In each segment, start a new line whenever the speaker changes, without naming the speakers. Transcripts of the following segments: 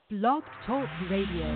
Blog Talk Radio.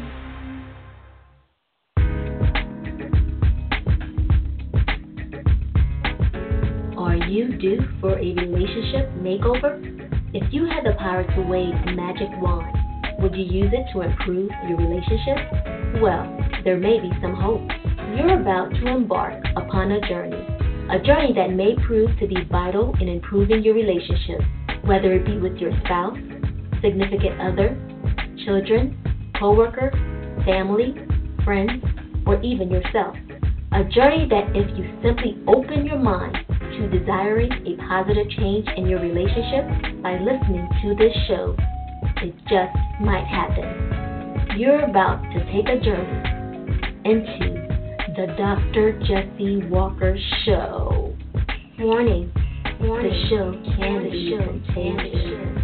Are you due for a relationship makeover? If you had the power to wave a magic wand, would you use it to improve your relationship? Well, there may be some hope. You're about to embark upon a journey that may prove to be vital in improving your relationship, whether it be with your spouse, significant other, children, coworker, family, friends, or even yourself. A journey that if you simply open your mind to desiring a positive change in your relationship by listening to this show, it just might happen. You're about to take a journey into the Dr. Jesse Walker Show. Warning, the show can be contagious.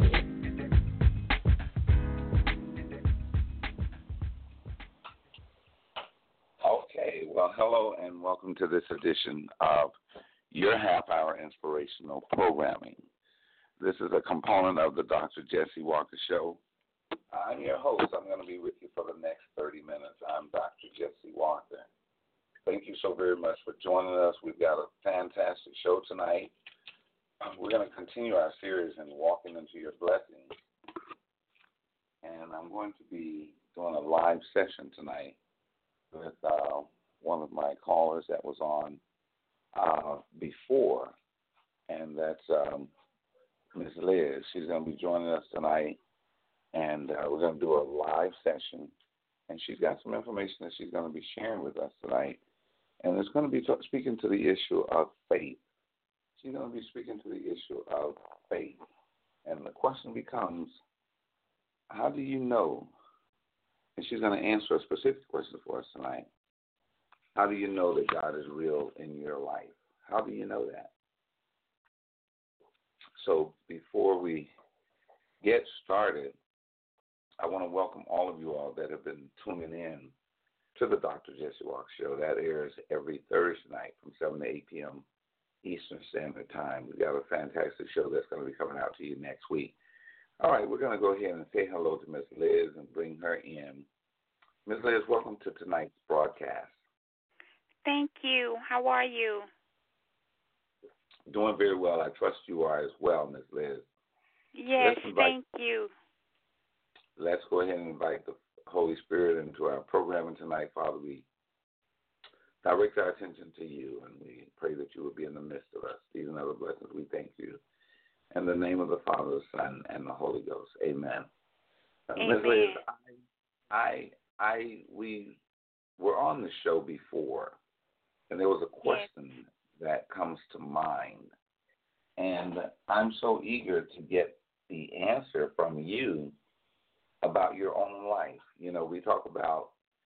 Okay, well, hello and welcome to this edition of your half-hour inspirational programming. This is a component of the Dr. Jesse Walker Show. I'm your host. I'm going to be with you for the next 30 minutes. I'm Dr. Jesse Walker. Thank you so very much for joining us. We've got a fantastic show tonight. We're going to continue our series in Walking into Your Blessings. And I'm going to be doing a live session tonight with one of my callers that was on before, and that's Ms. Liz. She's going to be joining us tonight, and we're going to do a live session, and she's got some information that she's going to be sharing with us tonight, and it's going to be speaking to the issue of faith. She's going to be speaking to the issue of faith, and the question becomes, how do you know? And she's going to answer a specific question for us tonight. How do you know that God is real in your life? How do you know that? So before we get started, I want to welcome all of you all that have been tuning in to the Dr. Jesse Walker Show. That airs every Thursday night from 7 to 8 p.m. Eastern Standard Time. We've got a fantastic show that's going to be coming out to you next week. All right, we're going to go ahead and say hello to Ms. Liz and bring her in. Ms. Liz, welcome to tonight's broadcast.
Thank you. How are you?
Doing very well. I trust you are as well, Ms. Liz.
Yes, thank you.
Let's go ahead and invite the Holy Spirit into our programming tonight. Father, we direct our attention to you, and we pray that you will be in the midst of us. These and other blessings, we thank you. In the name of the Father, the Son, and the Holy Ghost. Amen.
Amen.
Ms. Liz, we were on the show before, and there was a question that comes to mind, and I'm so eager to get the answer from you about your own life. You know, we talk about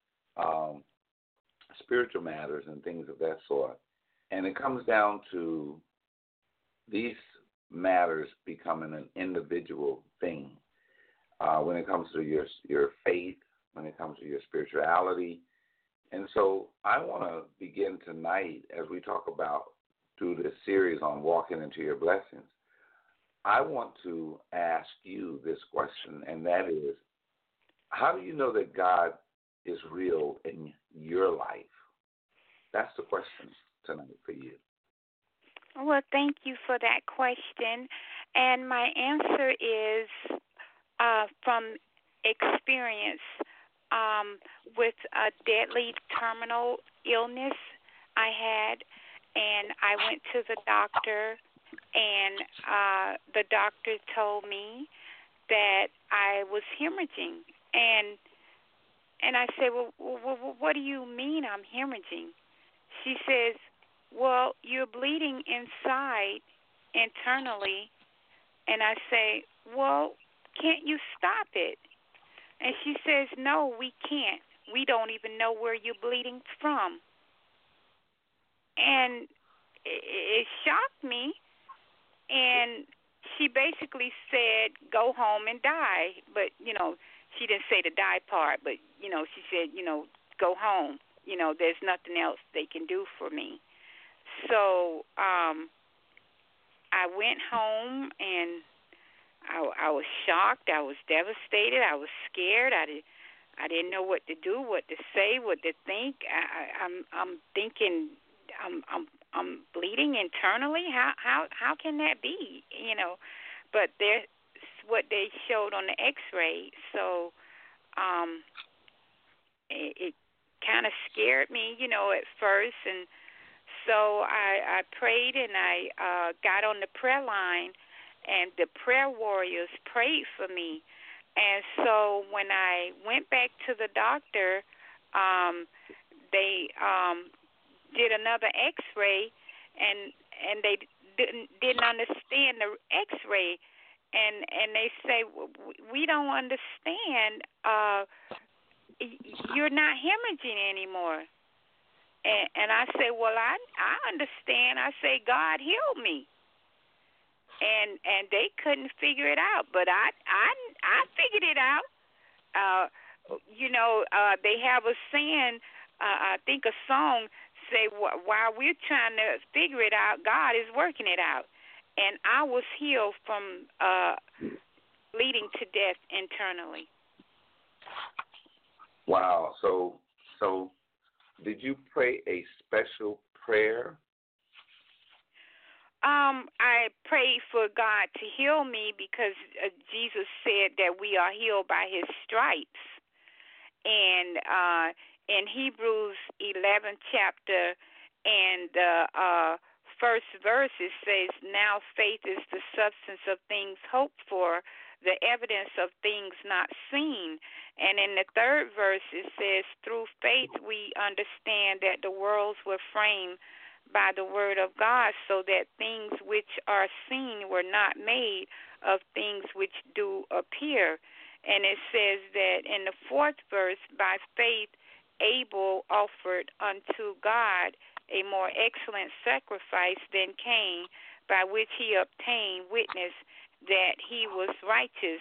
spiritual matters and things of that sort, and it comes down to these matters becoming an individual thing when it comes to your faith, when it comes to your spirituality. And so I want to begin tonight as we talk about through this series on walking into your blessings. I want to ask you this question, and that is, how do you know that God is real in your life? That's the question tonight for you.
Well, thank you for that question. And my answer is from experience with a deadly terminal illness I had. And I went to the doctor, and the doctor told me that I was hemorrhaging. And I said, well, what do you mean I'm hemorrhaging? She says, well, you're bleeding inside, internally. And I say, well, can't you stop it? And she says, no, we can't. We don't even know where you're bleeding from. And it shocked me. And she basically said, go home and die. But, you know, she didn't say the die part, but, you know, she said, you know, go home. You know, there's nothing else they can do for me. So I went home and I was shocked. I was devastated. I was scared. I didn't know what to do, what to say, what to think. I'm thinking I'm bleeding internally. How can that be? But that's what they showed on the X-ray. So it kind of scared me, at first, and so I prayed and I got on the prayer line, and the prayer warriors prayed for me. And so when I went back to the doctor, they did another X-ray, and they didn't understand the X-ray, and they say, we don't understand. You're not hemorrhaging anymore. And I say, well, I understand. I say, God healed me. And they couldn't figure it out, but I figured it out. They have a saying, I think a song say, while we're trying to figure it out, God is working it out. And I was healed from bleeding to death internally.
Wow. So did you pray a special prayer?
I prayed for God to heal me because Jesus said that we are healed by His stripes. And in Hebrews 11th chapter and the first verse, it says, now faith is the substance of things hoped for, the evidence of things not seen. And in the third verse, it says, through faith we understand that the worlds were framed by the word of God, so that things which are seen were not made of things which do appear. And it says that in the fourth verse, by faith Abel offered unto God a more excellent sacrifice than Cain, by which he obtained witness that he was righteous,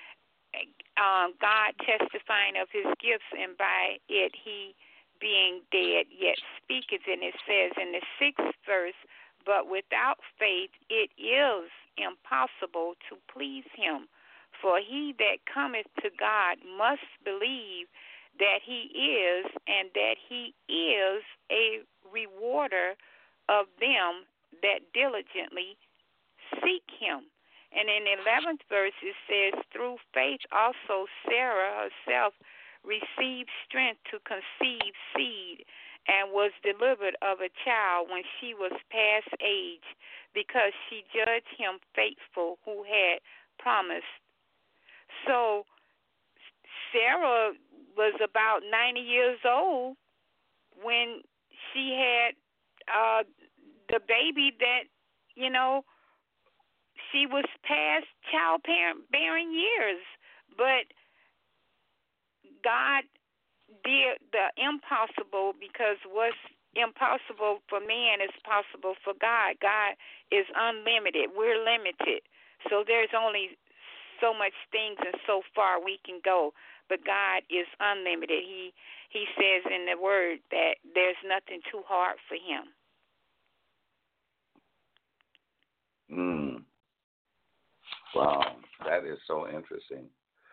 God testifying of his gifts, and by it he, being dead, yet speaketh. And it says in the sixth verse, but without faith it is impossible to please him. For he that cometh to God must believe that he is, and that he is a rewarder of them that diligently seek him. And in the 11th verse it says, through faith also Sarah herself received strength to conceive seed, and was delivered of a child when she was past age, because she judged him faithful who had promised. So Sarah was about 90 years old when she had the baby that, she was past childbearing years. But God did the impossible, because what's impossible for man is possible for God. God is unlimited. We're limited. So there's only so much things and so far we can go. But God is unlimited. He says in the Word that there's nothing too hard for him.
Wow, that is so interesting.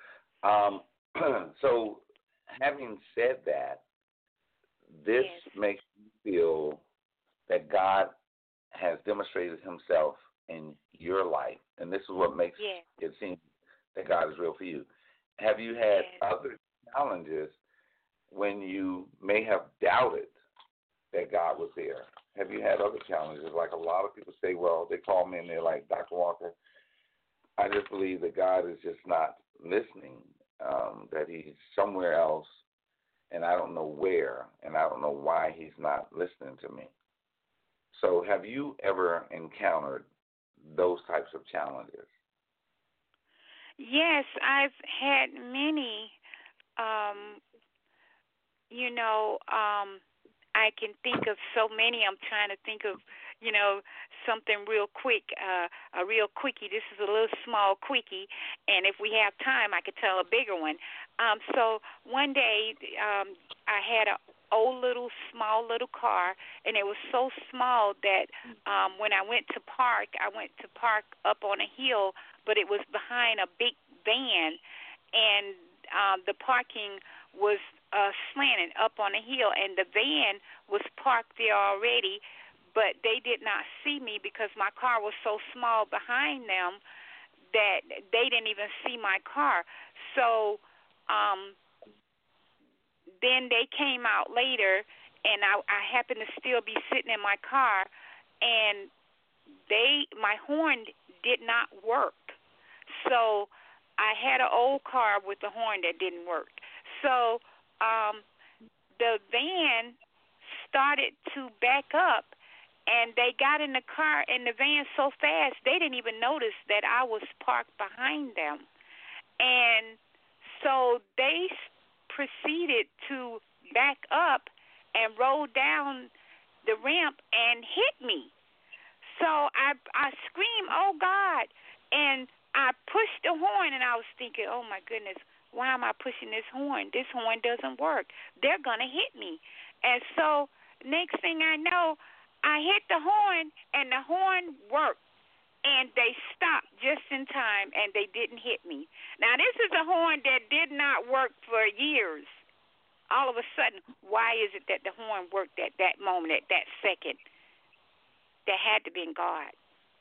So, having said that, this makes you feel that God has demonstrated himself in your life, and this is what makes it seem that God is real for you. Have you had other challenges when you may have doubted that God was there? Have you had other challenges? Like a lot of people say, well, they call me and they're like, Dr. Walker, I just believe that God is just not listening, that he's somewhere else, and I don't know where, and I don't know why he's not listening to me. So have you ever encountered those types of challenges?
Yes, I've had many. I can think of so many. I'm trying to think of, something real quick, a real quickie. This is a little small quickie, and if we have time, I could tell a bigger one. So one day I had old little small little car, and it was so small that when I went to park up on a hill, but it was behind a big van, and the parking was slanted up on a hill, and the van was parked there already, but they did not see me because my car was so small behind them that they didn't even see my car. So then they came out later, and I happened to still be sitting in my car, and my horn did not work. So I had an old car with a horn that didn't work. So the van started to back up, and they got in the car and the van so fast they didn't even notice that I was parked behind them. And so they proceeded to back up and roll down the ramp and hit me. So I screamed, "Oh, God," and I pushed the horn, and I was thinking, oh, my goodness, why am I pushing this horn? This horn doesn't work. They're going to hit me. And so next thing I know, I hit the horn, and the horn worked, and they stopped just in time, and they didn't hit me. Now, this is a horn that did not work for years. All of a sudden, why is it that the horn worked at that moment, at that second? That had to be in God.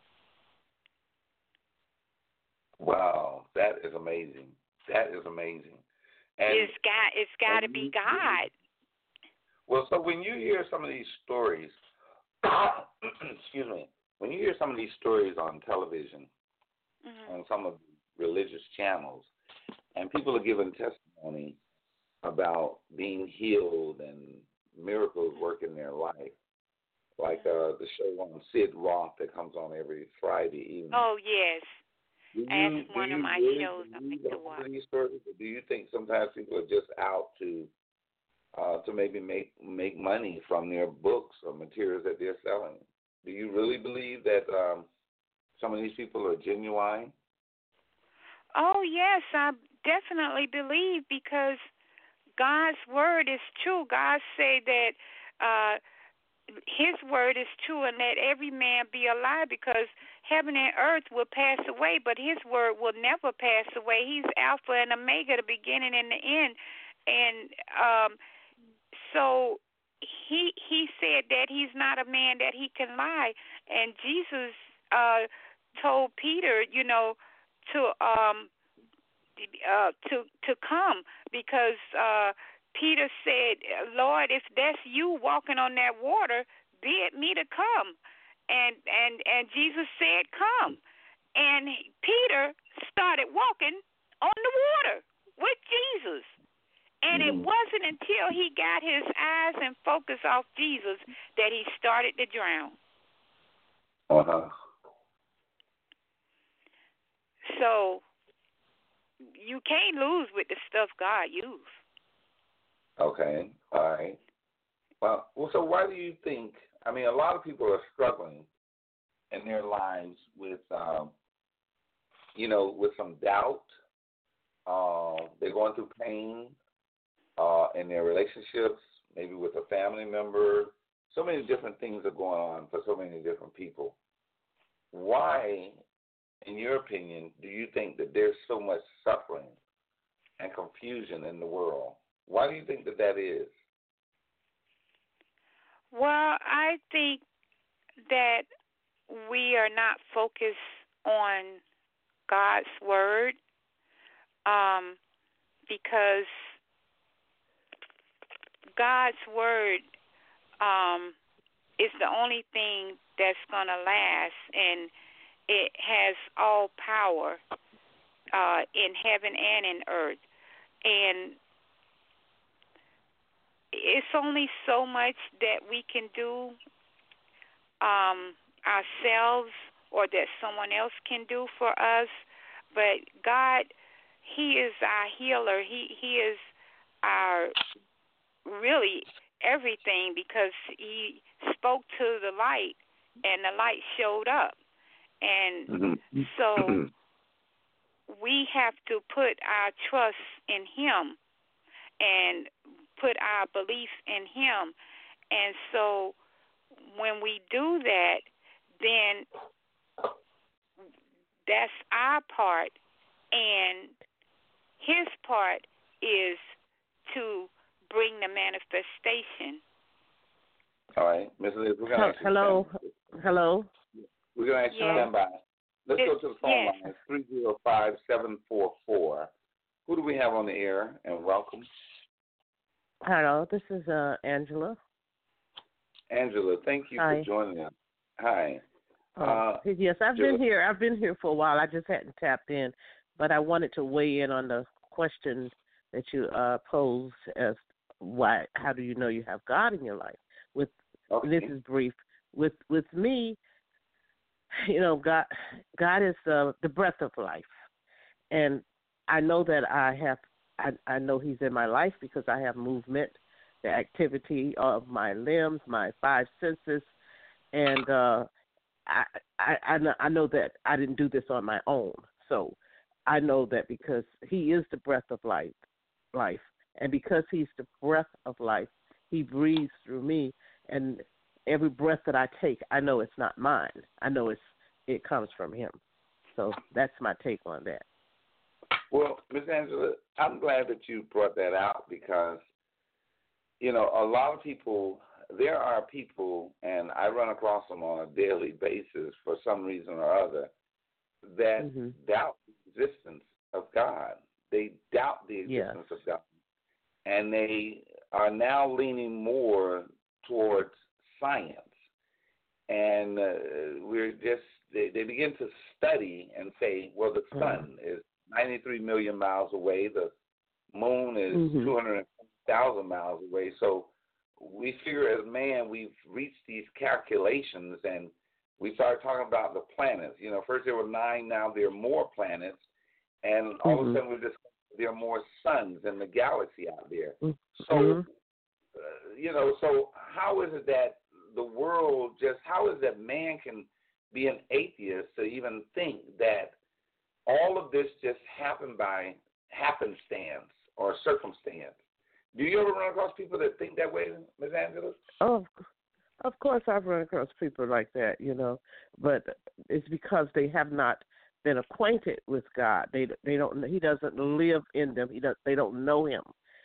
Wow, that is amazing. That is amazing. And
it's got to be God.
Well, so when you hear some of these stories, excuse me, when you hear some of these stories on television, on some of the religious channels, and people are giving testimony about being healed and miracles work in their life, like the show on Sid Roth that comes on every Friday evening.
Oh, yes. That's one of my shows I like to watch.
Do you think sometimes people are just out to maybe make money from their books or materials that they're selling? Do you really believe that some of these people are genuine?
Oh, yes, I definitely believe, because God's word is true. God said that His word is true, and let every man be a lie, because heaven and earth will pass away, but His word will never pass away. He's Alpha and Omega, the beginning and the end. And so he said that He's not a man that He can lie. And Jesus told Peter, to come, because Peter said, "Lord, if that's you walking on that water, bid me to come." And Jesus said, "Come." And Peter started walking on the water with Jesus. And it wasn't until he got his eyes and focus off Jesus that he started to drown. So you can't lose with the stuff God used.
Okay, all right. Well, so why do you think, a lot of people are struggling in their lives with, with some doubt. They're going through pain in their relationships, maybe with a family member. So many different things are going on for so many different people. Why, in your opinion, do you think that there's so much suffering and confusion in the world? Why do you think that is?
Well, I think that we are not focused on God's word, because God's word is the only thing that's going to last, and it has all power in heaven and in earth. And it's only so much that we can do ourselves, or that someone else can do for us. But God, He is our healer. He is our really everything, because He spoke to the light, and the light showed up. And so we have to put our trust in Him and put our belief in him. And so when we do that, then that's our part, and his part is to bring the manifestation.
All right, Ms. Liz, we're going to ask you.
Hello.
We're going to ask you to stand by. Let's go to the phone line. It's 305-744. Who do we have on the air? And welcome.
Hello, this is Angela.
Angela, thank you for joining us. Hi.
Yes, I've been here. I've been here for a while. I just hadn't tapped in, but I wanted to weigh in on the question that you posed as how do you know you have God in your life? This is brief. With me, God is the breath of life, and I know that I know He's in my life because I have movement, the activity of my limbs, my five senses, and I know that I didn't do this on my own. So I know that because He is the breath of life, and because He's the breath of life, He breathes through me, and every breath that I take, I know it's not mine. I know it comes from Him. So that's my take on that.
Well, Ms. Angela, I'm glad that you brought that out because, a lot of people, there are people, and I run across them on a daily basis for some reason or other, that doubt the existence of God. They doubt the existence of God. And they are now leaning more towards science. And they begin to study and say, well, the sun is 93 million miles away. The moon is 200,000 miles away. So we figure as man, we've reached these calculations, and we started talking about the planets. First there were 9, now there are more planets, and all of a sudden we discovered there are more suns in the galaxy out there. So, so how is it that the world how is it that man can be an atheist to even think that all of this just happened by happenstance or circumstance? Do you ever run across people that think that way, Ms. Angela?
Oh, of course I've run across people like that, but it's because they have not been acquainted with God. They don't. He doesn't live in them. They don't know Him,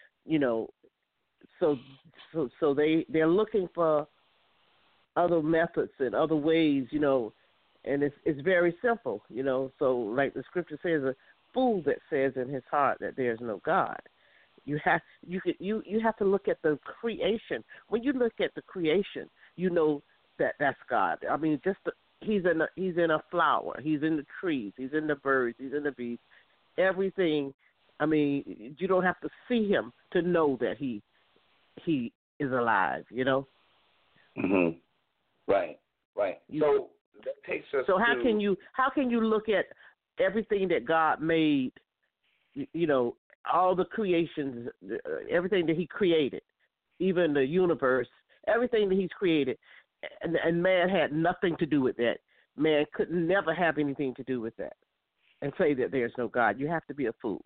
So they're looking for other methods and other ways, and it's very simple, So like the scripture says, a fool that says in his heart that there's no God. You have to look at the creation. When you look at the creation, you know that that's God. I mean, He's in a flower. He's in the trees. He's in the birds. He's in the bees. Everything. I mean, you don't have to see Him to know that He is alive.
Mhm. Right. So that takes us.
So how can you look at everything that God made? All the creations, everything that He created, even the universe, everything that He's created, and man had nothing to do with that. Man could never have anything to do with that, and say that there's no God. You have to be a fool.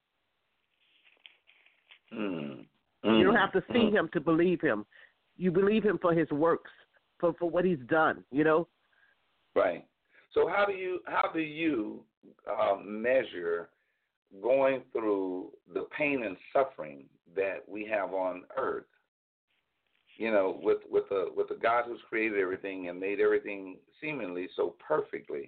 You don't have to see Him to believe Him. You believe Him for His works, for what He's done.
Right. So how do you measure going through the pain and suffering that we have on earth, with the God who's created everything and made everything seemingly so perfectly?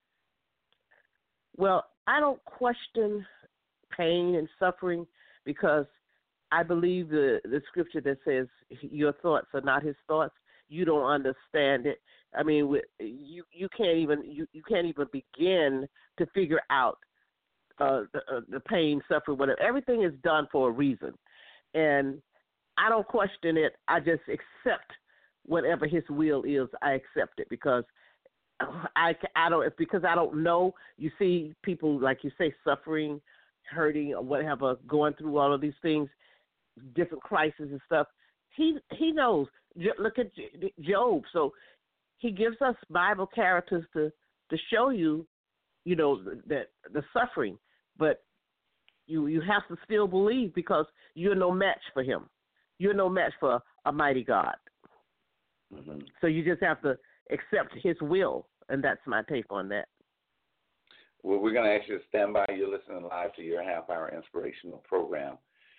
Well, I don't question pain and suffering because I believe the scripture that says your thoughts are not His thoughts. You don't understand it. I mean, you can't even begin to figure out the pain, suffering, whatever. Everything is done for a reason, and I don't question it. I just accept whatever His will is. I accept it because I don't know. You see people, like you say, suffering, hurting, or whatever, going through all of these things, different crises and stuff. He knows. Look at Job. So He gives us Bible characters to show you, that the suffering. But you have to still believe because you're no match for Him. you're no match for a mighty God.
Mm-hmm.
So you just have to accept His will, and that's my take on that.
Well, we're going to ask you to stand by. You're listening live to your half-hour inspirational program.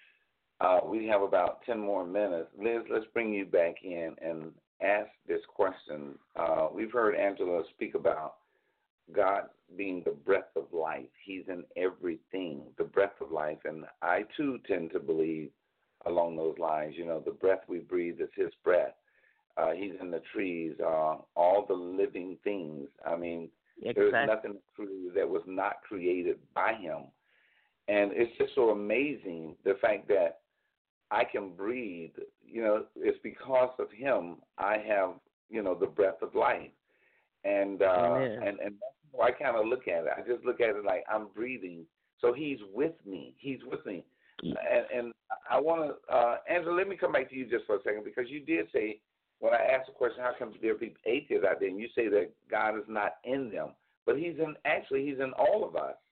We have about 10 more minutes. Liz, let's bring you back in and ask this question. We've heard Angela speak about God being the breath of life. He's in everything, the breath of life. And I, too, tend to believe along those lines. You know, the breath we breathe is His breath. He's in the trees, all the living things. I mean,
exactly.
There's nothing that was not created by Him. And it's just so amazing, the fact that I can breathe, you know, it's because of Him I have, you know, the breath of life. And and that's how I kind of look at it. I just look at it like I'm breathing. So He's with me. He's with me. And I want to, Angela, let me come back to you just for a second, because you did say, when I asked the question, how come there are people, atheists out there, and you say that God is not in them, but He's in all of us.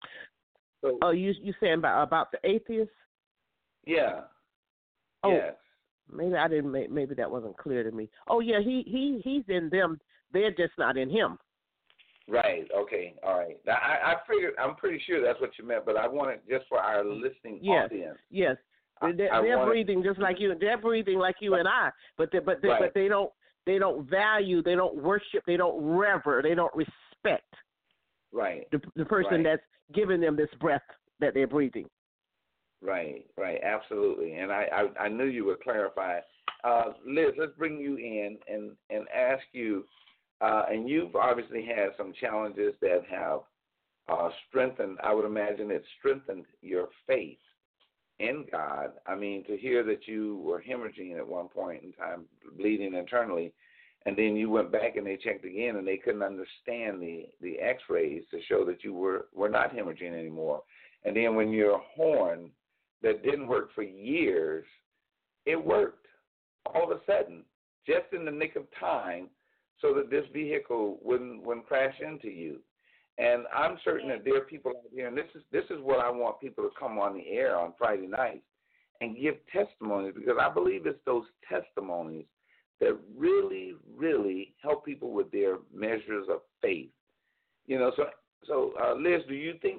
So,
you saying about the atheists?
Yeah.
Oh,
yes.
Maybe I didn't. Maybe that wasn't clear to me. Oh yeah, he's in them. They're just not in Him.
Right. Okay. All right. Now, I figured. I'm pretty sure that's what you meant, but I want it just for our listening audience.
Yes. They're breathing just like you. They're breathing like you and I. But they don't value. They don't worship. They don't rever. They don't respect.
Right.
The person that's giving them this breath that they're breathing.
Right. Absolutely. And I knew you would clarify. Liz, let's bring you in and ask you, and you've obviously had some challenges that have strengthened, I would imagine it strengthened your faith in God. I mean, to hear that you were hemorrhaging at one point in time, bleeding internally, and then you went back and they checked again and they couldn't understand the x-rays to show that you were not hemorrhaging anymore. And then when your horn that didn't work for years, it worked all of a sudden, just in the nick of time, so that this vehicle wouldn't crash into you. And I'm certain that there are people out here, and this is what I want people to come on the air on Friday nights and give testimonies, because I believe it's those testimonies that really, really help people with their measures of faith. You know, so Liz, do you think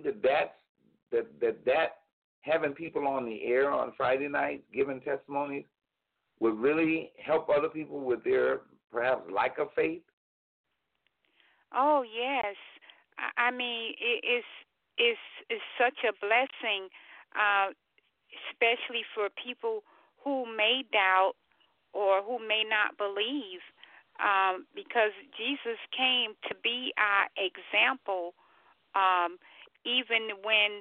that having people on the air on Friday nights giving testimonies would really help other people with their perhaps lack of faith?
Oh, yes. I mean, it's such a blessing, especially for people who may doubt or who may not believe, because Jesus came to be our example, even when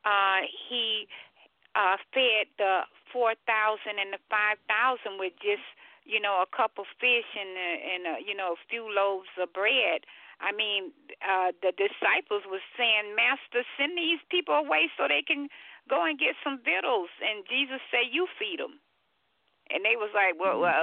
He fed the 4,000 and the 5,000 with just, a cup of fish and a few loaves of bread. I mean, the disciples were saying, Master, send these people away so they can go and get some victuals. And Jesus said, you feed them. And they was like, what? What?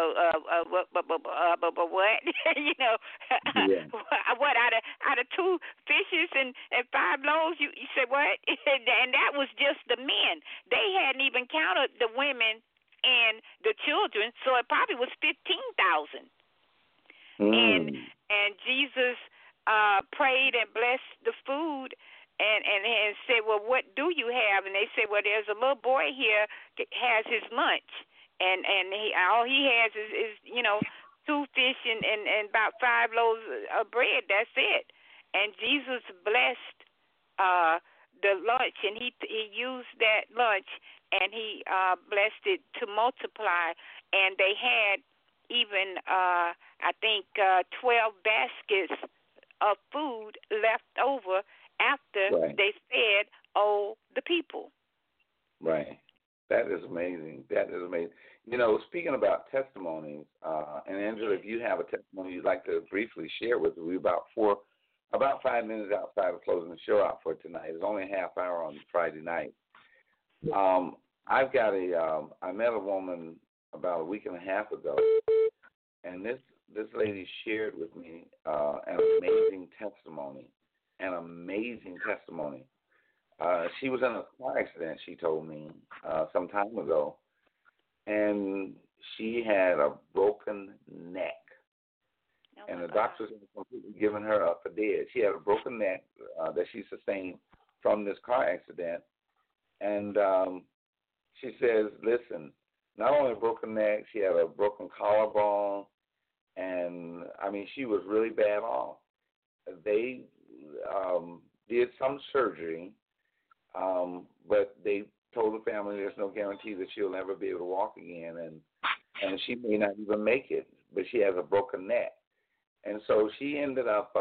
What out of 2 fishes and 5 loaves? You said what? And that was just the men. They hadn't even counted the women and the children, so it probably was 15,000. And Jesus prayed and blessed the food and said, well, what do you have? And they said, well, there's a little boy here that has his lunch. And all he has is 2 fish and about 5 loaves of bread. That's it. And Jesus blessed the lunch, and he used that lunch, and he blessed it to multiply. And they had even, I think, 12 baskets of food left over after they fed all the people.
Right. That is amazing. Speaking about testimonies, and Angela, if you have a testimony you'd like to briefly share with us, we're about 5 minutes outside of closing the show out for tonight. It's only a half hour on Friday night. I've got I met a woman about a week and a half ago, and this lady shared with me an amazing testimony. She was in a car accident, she told me, some time ago. and she had a broken neck.
Oh,
And the
my
doctors had completely given her up for dead. She had a broken neck that she sustained from this car accident. And she says, listen, not only a broken neck, she had a broken collarbone. And, I mean, she was really bad off. They did some surgery, but they told the family there's no guarantee that she'll ever be able to walk again. And she may not even make it, but she has a broken neck. And so she ended up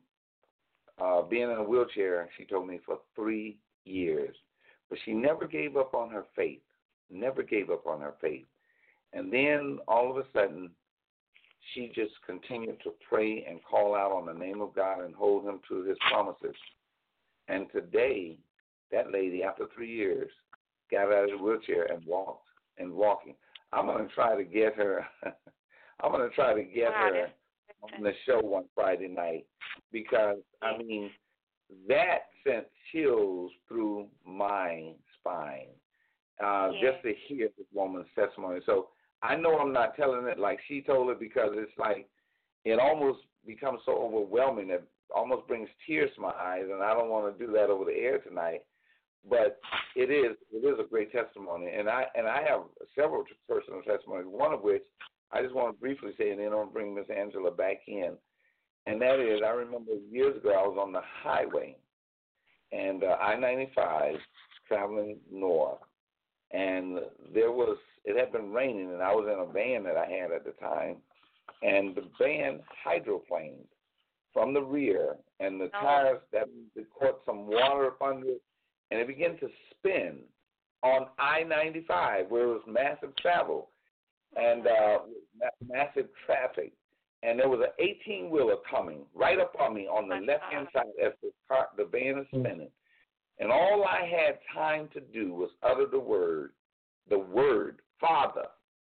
being in a wheelchair, she told me, for 3 years. But she never gave up on her faith, never gave up on her faith. And then all of a sudden, she just continued to pray and call out on the name of God and hold him to his promises. And today, that lady, after 3 years, got out of the wheelchair and walking. I'm going to try to get her. I'm going to try to get her on the show one Friday night, because, I mean, that sent chills through my spine just to hear this woman's testimony. So I know I'm not telling it like she told it, because it's like it almost becomes so overwhelming that almost brings tears to my eyes, and I don't want to do that over the air tonight. But it is a great testimony, and I have several personal testimonies, one of which I just want to briefly say, and then I'll bring Miss Angela back in. And that is, I remember years ago I was on the highway, and I-95 traveling north, and it had been raining, and I was in a van that I had at the time, and the van hydroplaned from the rear, and the tires that caught some water up under it, and it began to spin on I-95 where it was massive travel and massive traffic. And there was an 18-wheeler coming right up on me on the left-hand side as the van is spinning. And all I had time to do was utter the word, Father.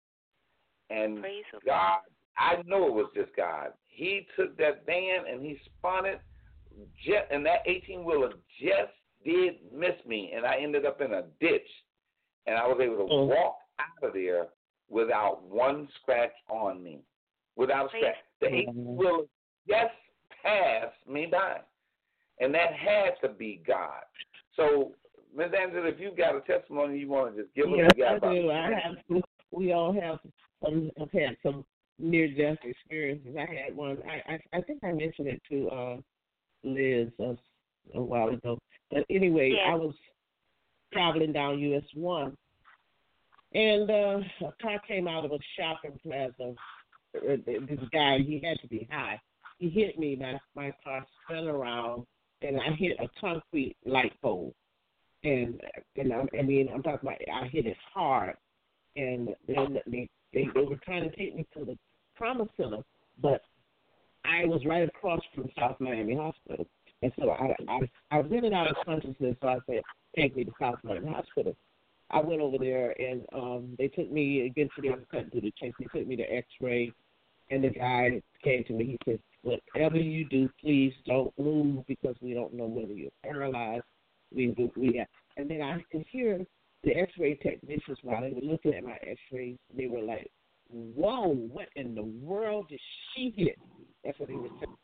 And God, I know it was just God. He took that van and he spun it, and that 18-wheeler just did miss me, and I ended up in a ditch. And I was able to walk out of there without one scratch on me. Without a scratch. The 18-wheeler just passed me by. And that had to be God. So, Ms. Angela, if you've got a testimony you want to just give us,
I do. We all have had some near-death experiences. I had one. I think I mentioned it to Liz a while ago. But anyway, I was traveling down US 1, and a car came out of a shopping plaza. This guy, he had to be high. He hit me. My car spun around, and I hit a concrete light pole. And I'm talking about, I hit it hard. And then they were trying to take me to the trauma center, but I was right across from South Miami Hospital. And so I was in and out of consciousness, so I said, take me to South Miami Hospital. I went over there, and they took me, eventually I couldn't do the chase. They took me to X-ray, and the guy came to me. He said, whatever you do, please don't move, because we don't know whether you're paralyzed. And then I could hear the X-ray technicians, while they were looking at my X-rays, they were like, whoa, what in the world did she hit? That's what they were saying.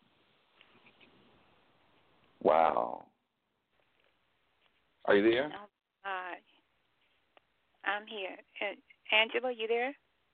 Wow. Are you there?
I'm here. Angela, you there?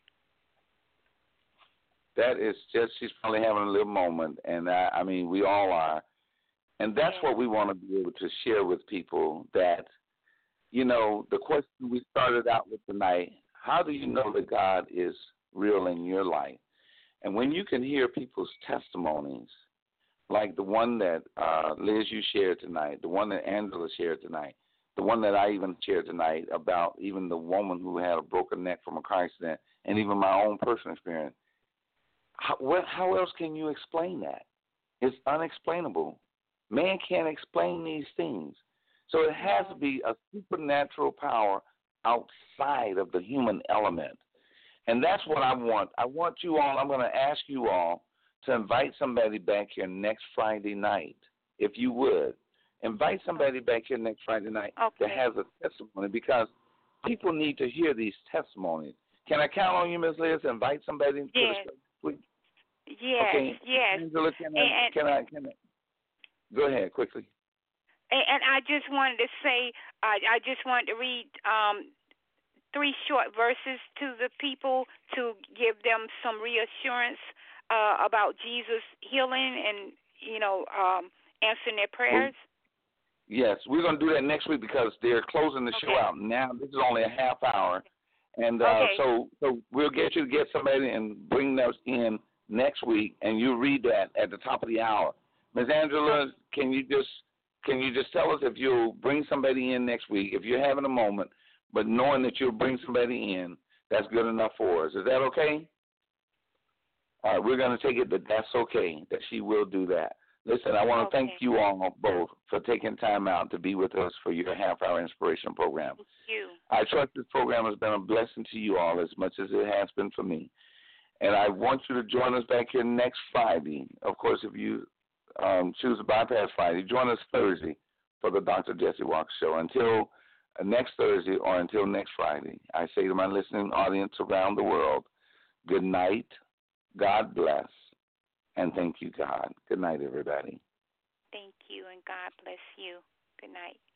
That is just, she's probably having a little moment, and I mean, we all are. And that's what we want to be able to share with people, that, you know, the question we started out with tonight, how do you know that God is real in your life? And when you can hear people's testimonies, like the one that Liz, you shared tonight, the one that Angela shared tonight, the one that I even shared tonight about even the woman who had a broken neck from a car accident, and even my own personal experience, how else can you explain that? It's unexplainable. Man can't explain these things. So it has to be a supernatural power outside of the human element. And that's what I want. I want you all, I'm going to ask you all to invite somebody back here next Friday night, if you would. Invite somebody back here next Friday night that has a testimony, because people need to hear these testimonies. Can I count on you, Ms. Liz, to invite somebody to the show, please?
Yes,
okay.
yes.
Angela, can I go ahead quickly?
And I just wanted to say, I just wanted to read 3 short verses to the people to give them some reassurance about Jesus healing and, answering their prayers.
Yes, we're going to do that next week because they're closing the show out now. This is only a half hour. And so we'll get you to get somebody and bring those in next week, and you read that at the top of the hour. Ms. Angela, can you just tell us if you'll bring somebody in next week, if you're having a moment, but knowing that you'll bring somebody in, that's good enough for us. Is that okay? All right, we're going to take it that that's okay, that she will do that. Listen, I want to thank you all both for taking time out to be with us for your half-hour inspiration program.
Thank you.
I trust this program has been a blessing to you all as much as it has been for me. And I want you to join us back here next Friday. Of course, if you choose to bypass Friday, join us Thursday for the Dr. Jesse Walker Show. Until next Thursday or until next Friday, I say to my listening audience around the world, good night, God bless, and thank you, God. Good night, everybody.
Thank you, and God bless you. Good night.